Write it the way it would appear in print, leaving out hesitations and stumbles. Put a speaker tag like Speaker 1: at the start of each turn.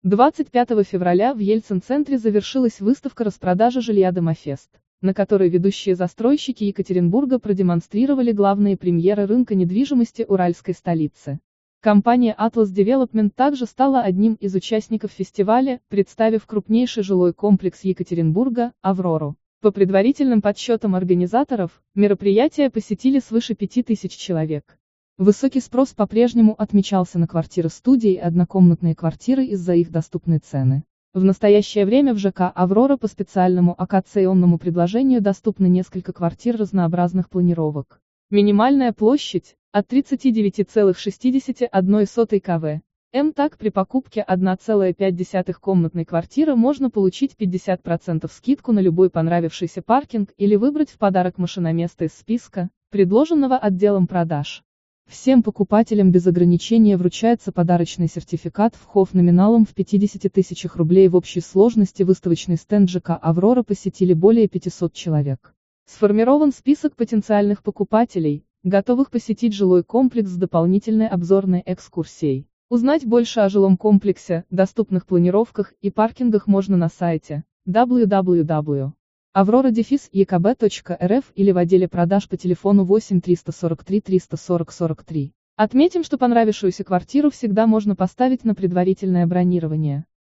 Speaker 1: 25 февраля в Ельцин-центре завершилась выставка распродажи жилья «Домофест», на которой ведущие застройщики Екатеринбурга продемонстрировали главные премьеры рынка недвижимости уральской столицы. Компания Atlas Development также стала одним из участников фестиваля, представив крупнейший жилой комплекс Екатеринбурга, «Аврору». По предварительным подсчетам организаторов, мероприятие посетили свыше 5000 человек. Высокий спрос по-прежнему отмечался на квартиры-студии и однокомнатные квартиры из-за их доступной цены. В настоящее время в ЖК «Аврора» по специальному акционному предложению доступны несколько квартир разнообразных планировок. Минимальная площадь – от 39,61 кв. Так при покупке 1,5 комнатной квартиры можно получить 50% скидку на любой понравившийся паркинг или выбрать в подарок машиноместо из списка, предложенного отделом продаж. Всем покупателям без ограничения вручается подарочный сертификат в ХОВ номиналом в 50 тысячах рублей. В общей сложности выставочный стенд ЖК «Аврора» посетили более 500 человек. Сформирован список потенциальных покупателей, готовых посетить жилой комплекс с дополнительной обзорной экскурсией. Узнать больше о жилом комплексе, доступных планировках и паркингах можно на сайте www.avrora-ekb.rf или в отделе продаж по телефону 8 343 340 43. Отметим, что понравившуюся квартиру всегда можно поставить на предварительное бронирование.